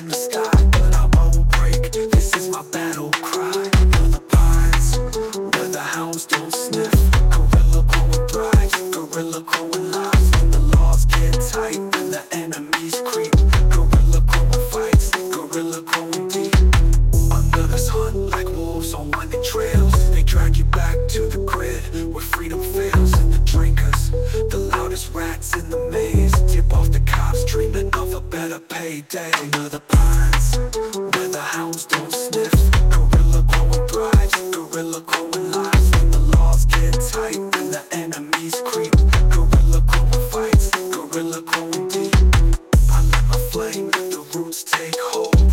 in the sky, but I won't break. This is my battle cry. For the pines, where the hounds don't sniff. Gorilla growing bright, gorilla growing live. When the laws get tight and the enemies creep. Gorilla growing fights, gorilla growing deep. Others hunt like wolves on winding trails. They drag you back to the grid where freedom fails. And the drinkers, the loudest rats in the maze, tip off the cops dreaming of a better payday. Under the pines, where the hounds don't sniff. Gorilla growing bright, gorilla growing live. When the laws get tight and the enemies creep. Gorilla growing fights, gorilla growing deep. I let my flame, the roots take hold.